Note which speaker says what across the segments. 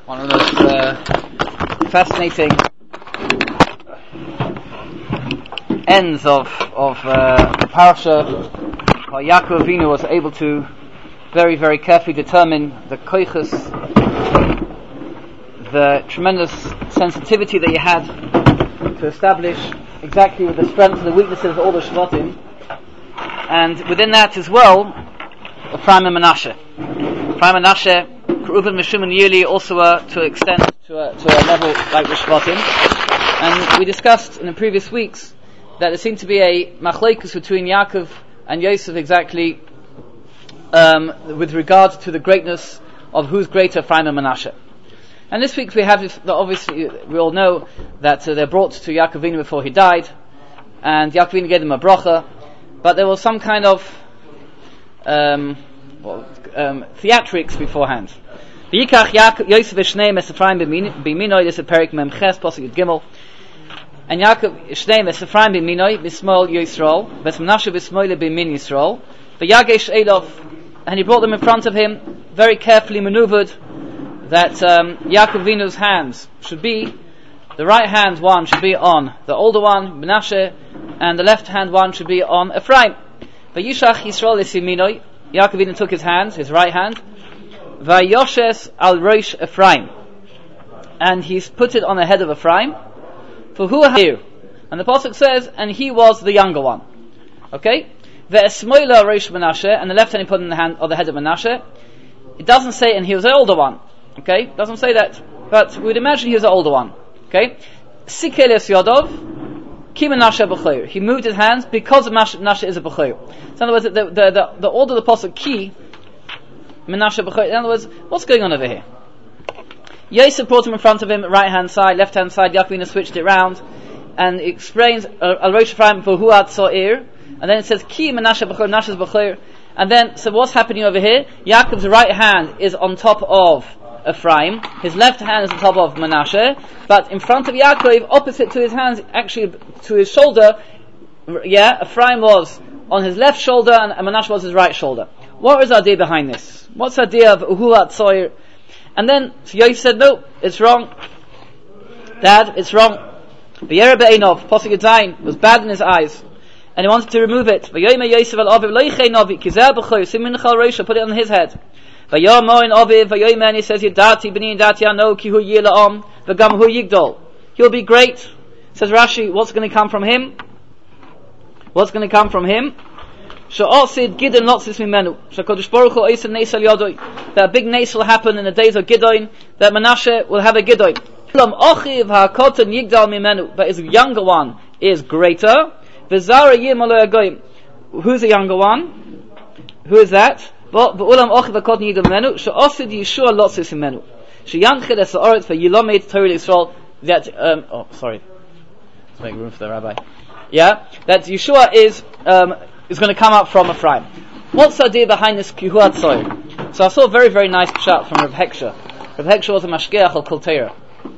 Speaker 1: one of the most fascinating ends of the parasha, how Yaakov Avinu was able to very, very carefully determine the koiches, the tremendous sensitivity that he had to establish exactly with the strengths and the weaknesses of all the Shvatim, and within that as well, Ephraim and Menashe. Ephraim and Menashe, Reuven, Meshullam and Yili also to extend to a level like the Shvatim. And we discussed in the previous weeks that there seemed to be a machlokes between Yaakov and Yosef exactly with regard to the greatness of who's greater, Ephraim and Menashe. And this week we have, obviously we all know that they're brought to Yaakov Avinu before he died, and Yaakov Avinu gave them a bracha, but there was some kind of theatrics beforehand. V'yikach Yosef v'shneim es Ephraim b'minoi, this is Perik Mem Ches, Pasuk Gimel. And Yaakov shneim es Ephraim b'minoi, b'smol Yisrael, v'es Menashe b'smoile b'min Yisrael, v'yagesh Elof, and he brought them in front of him, very carefully maneuvered, that Yaakov Avinu's hands should be, the right hand one should be on the older one, Menashe, and the left hand one should be on Ephraim. V'yishach Yisrael es Yaminoi, Yaakov Avinu took his hands, his right hand, Vayoshes al Rosh Ephraim, and he's put it on the head of Ephraim. For who here? And the pasuk says, and he was the younger one. Okay? Ve'esmoila Rosh Menashe, and the left hand he put on the hand of the head of Menashe. It doesn't say, and he was the older one. Okay? It doesn't say that, but we'd imagine he was the older one. Okay? Sikel es Yodov, ki Menashe b'choir. He moved his hands because Menashe is a b'choir. So in other words, the order of the pasuk ki Menashe b'choir. In other words, what's going on over here? Yosef brought him in front of him, right hand side, left hand side. Yaakov Avinu switched it round, and it explains al Rosh Ephraim for huat so'ir, and then it says ki Menashe b'choir, Menashe's b'choir, and then so what's happening over here? Yaakov's right hand is on top of Ephraim, his left hand is on top of Menashe, but in front of Yaakov, opposite to his hands, actually to his shoulder, Ephraim was on his left shoulder and Menashe was his right shoulder. What is the idea behind this? What's the idea of huat so'ir? And then so Yosef said, no, it's wrong. Dad, it's wrong. V'yera be'einov, Pasuk Yudzayin, was bad in his eyes, and he wanted to remove it. V'yomer Yosef al Aviv, lo yichei novi, ki zeh b'choir, sim mincha al Rosha, put it on his head. V'yomer in Aviv, v'yomer, and he says, Yidati b'ni yidati ano, ki hu yir la'om, v'gam hu yigdol. He'll be great. Says Rashi, what's going to come from him? What's going to come from him? She'osid Gidon lotzis mimenu. She'kodesh Baruch Hu osid nes al yodoi. That a big nes will happen in the days of Gidon. That Menashe will have a Gidon. Lam ochiv ha'koton yigdal mimenu. But his younger one is greater. V'zara yim alo yagoyim. Who's the younger one? Who is that? V'ulam ochiv ha'koton yigdal mimenu. She'osid Yeshua lotzis mimenu. She'yanchid es ha'oret v'yilomet Torah Yisrael. That let's make room for the rabbi. Yeah, that Yeshua is going to come up from Ephraim. What's the idea behind this kihuat soir? So I saw a very, very nice shot from Rav Heksha. Rav Heksha was a mashgeach al Kol Torah,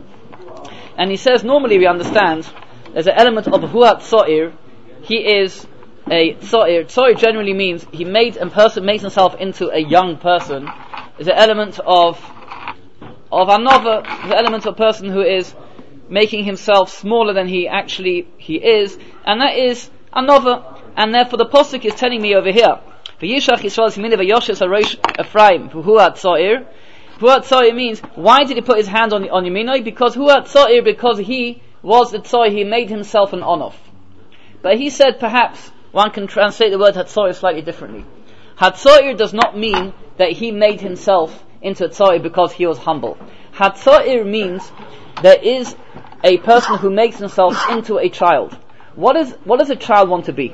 Speaker 1: and he says normally we understand there's an element of huat soir. He is a soir. Soir generally means a person makes himself into a young person. Is an element of another. Is an element of a person who is making himself smaller than he is, and that is another. And therefore the pasuk is telling me over here, V'yishach Yisrael Simini v'yoshes harosh Ephraim huat so'ir. Huat so'ir means, why did he put his hand on Yaminoi? Because huat so'ir, because he was the tzoy, he made himself an onof. But he said perhaps one can translate the word hatzoir slightly differently. Hatzoir does not mean that he made himself into a tzoy because he was humble. Hatzoir means there is a person who makes himself into a child. What does a child want to be?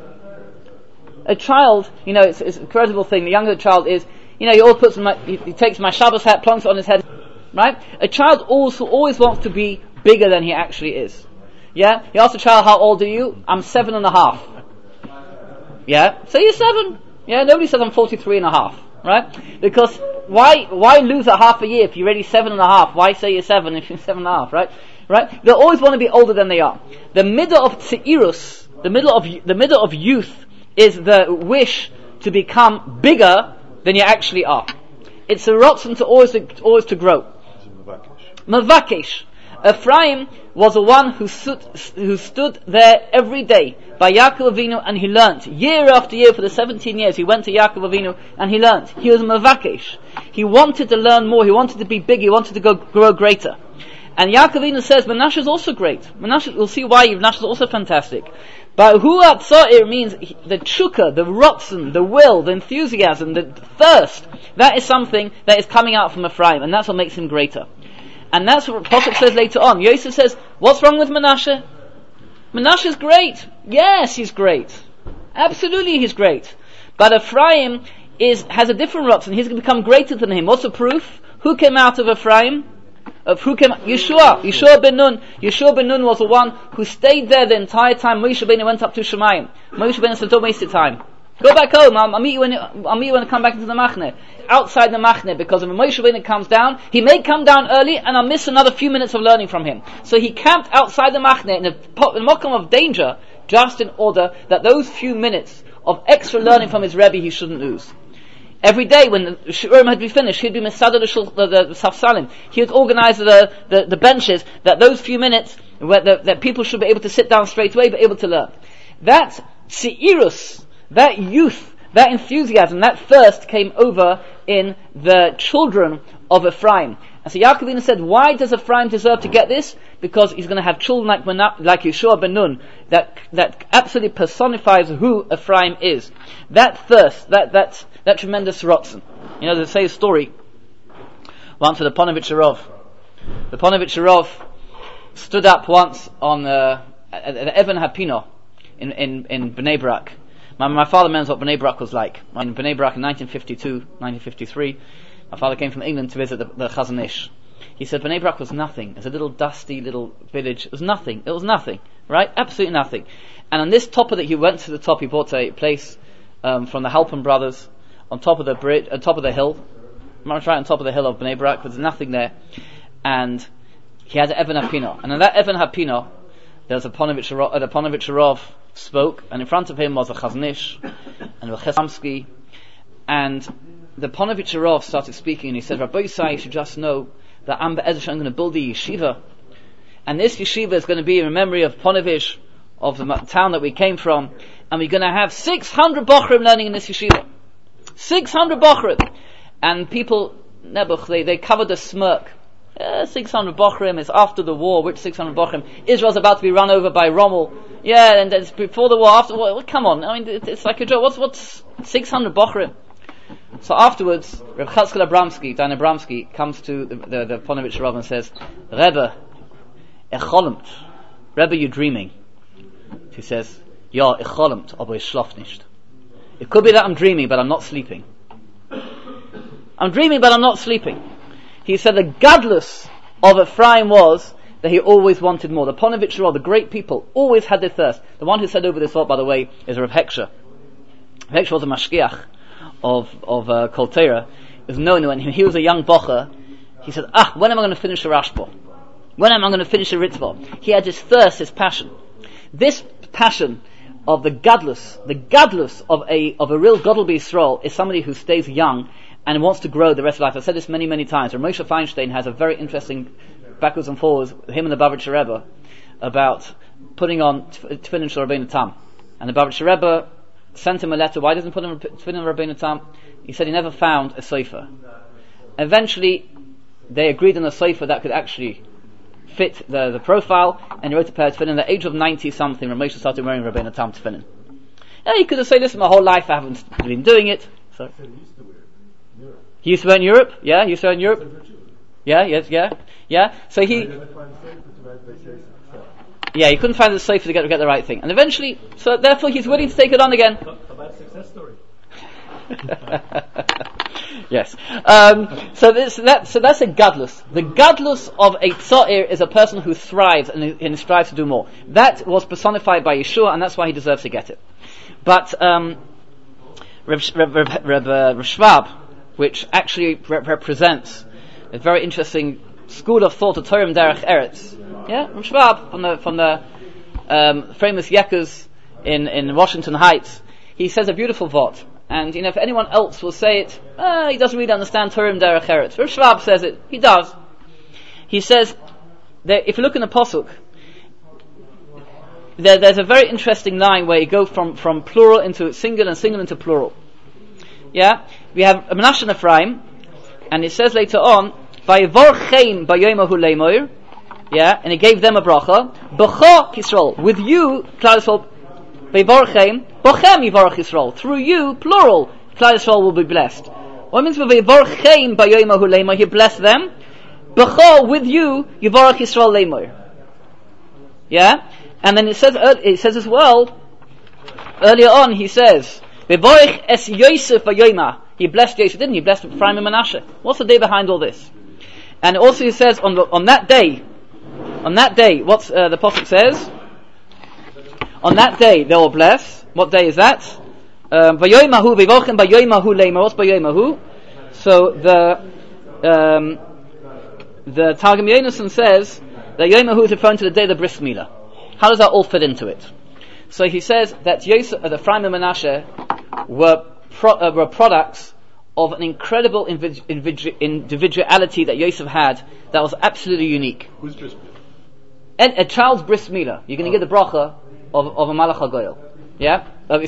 Speaker 1: A child, it's an incredible thing. The younger the child is, he takes my Shabbos hat, plunks it on his head, right? A child also always wants to be bigger than he actually is. Yeah? You ask a child, how old are you? I'm 7.5. Yeah? So you're 7. Yeah? Nobody says I'm 43.5. Right? Because why lose a half a year if you're already 7.5? Why say you're 7 if you're 7.5? Right? They always want to be older than they are. The middle of tzeirus, the middle of youth, is the wish to become bigger than you actually are. It's a rotzen to always to grow. Mavakesh. Ephraim was the one who stood there every day by Yaakov Avinu, and he learnt. Year after year, for the 17 years, he went to Yaakov Avinu and he learnt. He was Mavakesh. He wanted to learn more, he wanted to be big, he wanted to grow greater. And Yaakov Avinu says, Menashe is also great. Menashe, we'll see why Menashe is also fantastic. But Huat Sa'ir means the chukka, the rotzen, the will, the enthusiasm, the thirst. That is something that is coming out from Ephraim, and that's what makes him greater. And that's what the Prophet says later on. Yosef says, what's wrong with Menashe? Menashe is great. Yes, he's great. Absolutely he's great. But Ephraim has a different rotzen. He's going to become greater than him. What's the proof? Who came out of Ephraim? Yeshua ben Nun. Yeshua ben Nun was the one who stayed there the entire time Moshe Rabbeinu went up to Shemayim. Moshe Rabbeinu said, don't waste your time. Go back home. I'll meet you when I come back into the Machne. Outside the Machne, because when Moshe Rabbeinu comes down, he may come down early and I'll miss another few minutes of learning from him. So he camped outside the Machne in a mokum of danger, just in order that those few minutes of extra learning from his Rebbe he shouldn't lose. Every day when the Shurim had been finished, he'd be Mesada the Safsalim. He would organize the benches, that those few minutes that people should be able to sit down straight away, be able to learn. That Seirus, that youth, that enthusiasm, that thirst came over in the children of Ephraim. And so Yaakov Avinu said, why does Ephraim deserve to get this? Because he's going to have children like Yeshua ben Nun, that absolutely personifies who Ephraim is. That thirst, that tremendous rotzen. You know, they say a story once with the Ponovitch Arov. The Ponovitch Arov stood up once on at Even Hapino in Bnei Brak. My father knows what Bnei Brak was like. In Bnei Brak in 1952, 1953, my father came from England to visit the Chazon Ish. He said Bnei Brak was nothing. It was a little dusty little village. It was nothing, right? Absolutely nothing. And on this top of it, he went to the top, he bought a place from the Halpern brothers on top of the bridge, on top of the hill. Right on top of the hill of Bnei Brak, there's nothing there. And he had Even Hapino. And in that Even Hapino, there was the Ponovitch Arov spoke, and in front of him was a Chazon Ish and a Chesamsky, and the Ponovitch Arov started speaking, and he said, Rabbi Yisai, you should just know that I'm going to build a yeshiva, and this yeshiva is going to be in memory of Ponovitch, of the town that we came from, and we're going to have 600 bochrim learning in this yeshiva. 600 bochrim. And people, Nebuch, they covered a smirk. 600 bochrim is after the war. Which 600 bochrim? Israel's about to be run over by Rommel. Yeah, and it's before the war, after the war. Well, come on, I mean, it's like a joke. What's 600 bochrim? So afterwards, Reb Chatzkel Abramsky, Dan Abramsky, comes to the Ponovitch Rav and says, Rebbe, cholomt. Rebbe, you're dreaming. He says, Ja, cholomt, aber ich schlaf nicht. It could be that I'm dreaming, but I'm not sleeping. I'm dreaming, but I'm not sleeping. He said the gadlus of Ephraim was that he always wanted more. The Ponovitch Rav, the great people, always had their thirst. The one who said over this thought, by the way, is Rav Heksher. Rav Heksher was a mashgiach of Kol Torah. It was known when he was a young bocher, he said, when am I going to finish the Rashba? When am I going to finish the Ritzvah? He had his thirst, his passion. This passion of the gadlus of a real Gadol B'Yisrael is somebody who stays young and wants to grow the rest of life. I've said this many, many times. Moshe Feinstein has a very interesting backwards and forwards, him and the Bavitcher Rebbe, about putting on Tefillin Shel Rabbeinu Tam. And the Bavitcher Rebbe sent him a letter. Why doesn't he put on Tefillin Rabbeinu Tam? He said he never found a sofer. Eventually, they agreed on a sofer that could actually fit the profile, and he wrote a pair of tefillin. At the age of 90 something, Ramesh started wearing Rabbeinu Tam tefillin. Yeah, he could have said, listen, my whole life I haven't been doing it. So he used to wear in Europe. Yeah, he used to wear in Europe. Yeah. So he couldn't find the sofer to get the right thing, and eventually, so therefore he's willing to take it on again. About success story. Yes. So that's a gadlus. The gadlus of a tza'ir is a person who thrives and strives to do more. That was personified by Yeshua, and that's why he deserves to get it. But Reb Schwab, which actually represents a very interesting school of thought, of Torah Derech Eretz. Yeah, Reb Schwab from the famous Yekers in Washington Heights. He says a beautiful vot. And, if anyone else will say it, he doesn't really understand Turim Derech Eretz. Rav Schwab says it, he does. he says that if you look in the Pasuk, there's a very interesting line where you go from plural into singular and singular into plural. Yeah, we have Menashe and Ephraim, and it says later on, "Vayivorcheim bayomahu leimoir." Yeah, and he gave them a bracha. B'cha Yisrael, with you, Klal Yisrael, Vayivorcheim, b'chem yivorach Yisrael. Through you, plural, Klal Yisrael will be blessed. What means Vayivorcheim bayomahu leimoir? He blessed them. B'cha, with you, yivorach Yisrael leimoir. Yeah. And then it says as well, earlier on he says, V'vorich es Yosef v'yoyma. He blessed Yosef, didn't he? He blessed Ephraim and Menashe. What's the day behind all this? And also he says, on that day, what's the Pasuk says? On that day they will bless. What day is that? V'yoymahu, v'vorchem v'yoymahu leima. What's v'yoymahu? So the Targum Yonason says that Yomahu is referring to the day of the Bris Milah. How does that all fit into it? So he says that Yosef, Ephraim and Menashe were products of an incredible individuality that Yosef had that was absolutely unique.
Speaker 2: Who's Bris Milah?
Speaker 1: And a child's Bris Milah, you're going to get the bracha of a Malach HaGoyel. Yeah?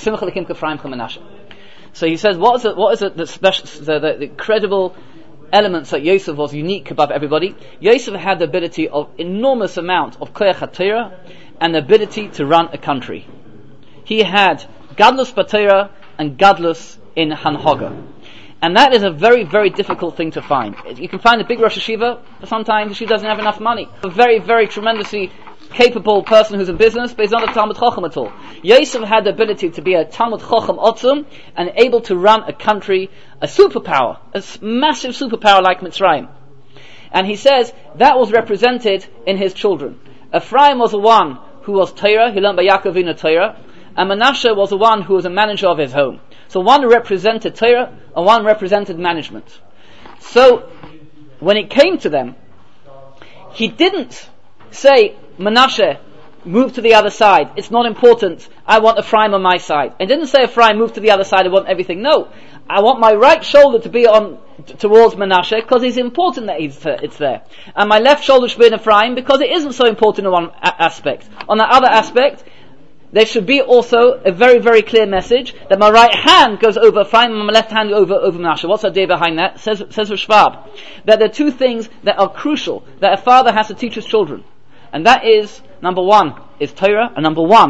Speaker 1: So he says, what is it the incredible elements that Yosef was unique above everybody? Yosef had the ability of enormous amount of koyach HaTorah and the ability to run a country. He had gadlus b'Torah and gadlus in Hanhaga. And that is a very, very difficult thing to find. You can find a big Rosh Hashiva, but sometimes she doesn't have enough money. A very, very tremendously capable person who's in business, but he's not a Talmud Chacham at all. Yosef had the ability to be a Talmud Chacham Otzum and able to run a country, a superpower, a massive superpower like Mitzrayim. And he says that was represented in his children. Ephraim was the one who was Torah, he learned by Yaakov Avinu Torah, and Menashe was the one who was a manager of his home. So one represented Torah and one represented management. So when it came to them, he didn't say, Menashe, move to the other side. It's not important. I want Ephraim on my side. And didn't say Ephraim, move to the other side. I want everything. No, I want my right shoulder to be on towards Menashe because it's important that it's there, and my left shoulder should be in Ephraim because it isn't so important in one aspect. On the other aspect, there should be also a very, very clear message that my right hand goes over Ephraim and my left hand over Menashe. What's the idea behind that? Says Schwab that there are two things that are crucial that a father has to teach his children. And that is, number one is Torah, and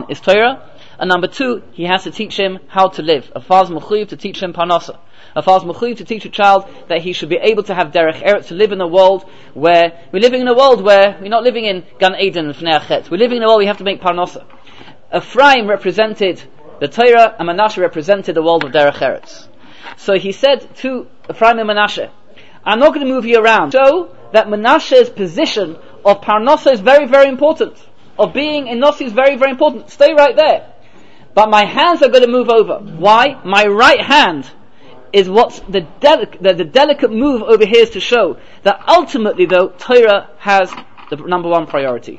Speaker 1: number two, he has to teach him how to live. A father's mechuyev to teach him parnasa. A father's mechuyev to teach a child that he should be able to have derech eretz, to live in a world where we're not living in Gan Eden and Fnei Achet. We're living in a world we have to make parnasa. Ephraim represented the Torah, and Menashe represented the world of derech eretz. So he said to Ephraim and Menashe, I'm not going to move you around. So that Menashe's position of parnasa is very, very important. Of being in Nossi is very, very important. Stay right there. But my hands are going to move over. Why? My right hand is what's the delicate move over here is to show that ultimately, though, Torah has the number one priority.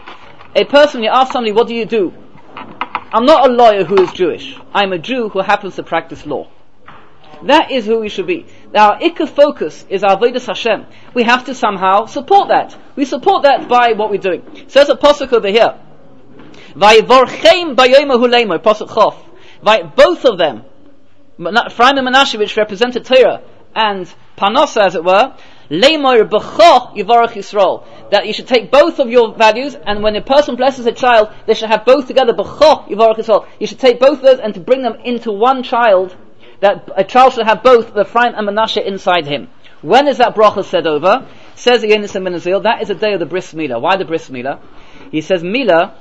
Speaker 1: A person, you ask somebody, what do you do? I'm not a lawyer who is Jewish. I'm a Jew who happens to practice law. That is who we should be. Now, our ikka focus is our Avodas Hashem. We have to somehow support that. We support that by what we're doing. It says a pasuk over here. Vayivorcheim bayomahu leimoy, pasuk chof. Both of them, Ephraim and Menashe, which represented Torah and Parnasa, as it were, leimoy b'cho yivarach Yisrael. That you should take both of your values, and when a person blesses a child, they should have both together. B'cho yivarach Yisrael. You should take both of those and to bring them into one child. That a child should have both Ephraim and Menashe inside him. When is that bracha said over? Says again in Menazil, that is the day of the Bris Milah. Why the Bris Milah? He says Milah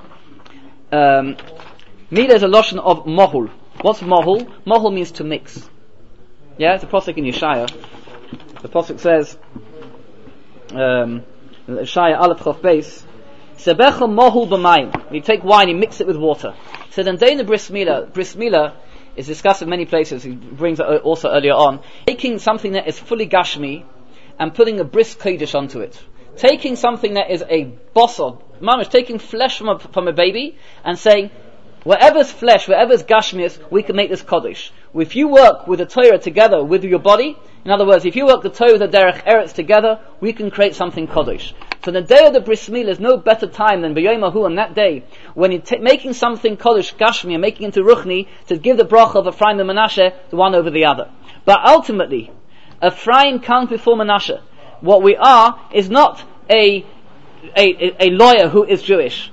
Speaker 1: is a lotion of mohul. What's mohul? Mohul means to mix. Yeah, it's a pasuk in Yeshaya. The pasuk says, Yeshaya Aleph Chof Beis, Sebecha mohul b'mayim. You take wine, you mix it with water. So then, day in the Bris Milah is discussed in many places. He brings it also earlier on. Taking something that is fully gashmi and putting a bris kodesh onto it. Taking something that is a bossor, mamish, taking flesh from a baby and saying, Whatever's flesh, whatever's gashmius, we can make this Kodesh. If you work with the Torah together with your body, in other words, if you work the Torah with the Derech Eretz together, we can create something Kodesh. So the day of the Bris Milah is no better time than B'yomahu on that day, when you're making something Kodesh, Gashmi, and making into Ruchni, to give the bracha of Ephraim and Menashe, the one over the other. But ultimately, Ephraim comes before Menashe. What we are is not a lawyer who is Jewish.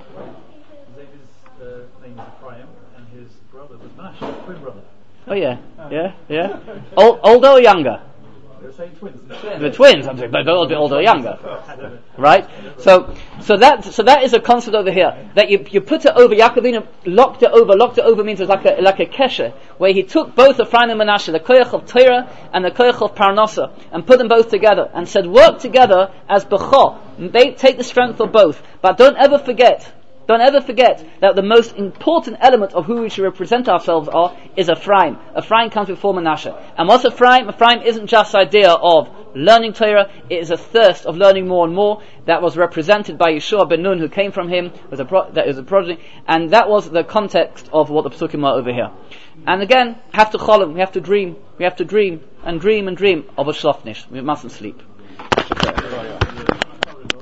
Speaker 1: Oh yeah. Older or younger?
Speaker 2: They're saying twins.
Speaker 1: The twins. I'm saying, but older or younger, right? So that is a concept over here that you put it over. Yaakov Avinu locked it over means it's like a kesher, where he took both Ephraim and Menashe, the koyach of Torah and the koyach of Parnasa, and put them both together and said, work together as bechor. They take the strength of both, but don't ever forget that the most important element of who we should represent ourselves is Ephraim. Ephraim comes before Menashe. And what's Ephraim? Ephraim isn't just the idea of learning Torah, it is a thirst of learning more and more that was represented by Yeshua ben Nun, who came from him, that is a progeny, and that was the context of what the Pesukim are over here. And again, we have to dream and dream of a shlofnish. We mustn't sleep.